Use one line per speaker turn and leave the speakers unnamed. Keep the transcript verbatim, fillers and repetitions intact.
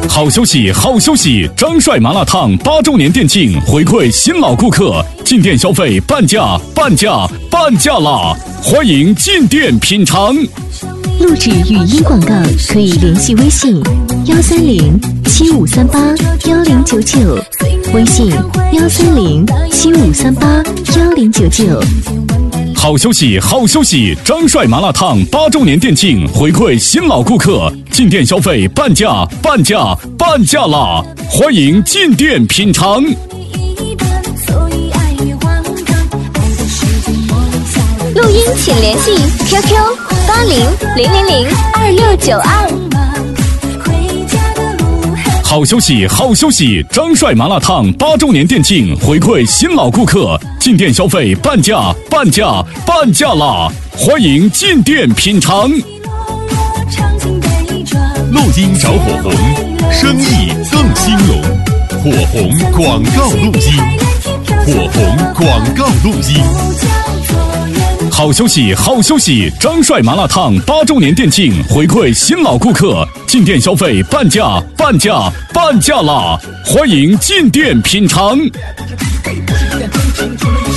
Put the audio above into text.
好消息，好消息！张帅麻辣烫八周年店庆回馈新老顾客，进店消费半价，半价，半价啦！欢迎进店品尝。
录制语音广告可以联系微信幺三零七五三八幺零九九，微信幺三零七五三八幺零九九。
好消息，好消息！张帅麻辣烫八周年店庆回馈新老顾客，进店消费半价，半价，半价啦！欢迎进店品尝。
录音请联系 Q Q 八零零零零二六九二。
好消息，好消息！张帅麻辣烫八周年店庆回馈新老顾客，进店消费半价，半价，半价啦！欢迎进店品尝。
录音找火红，生意更兴隆。火红广告录音，火红广告录音。
好消息，好消息！张帅麻辣烫八周年店庆回馈新老顾客，进店消费半价，半价，半价啦！欢迎进店品尝。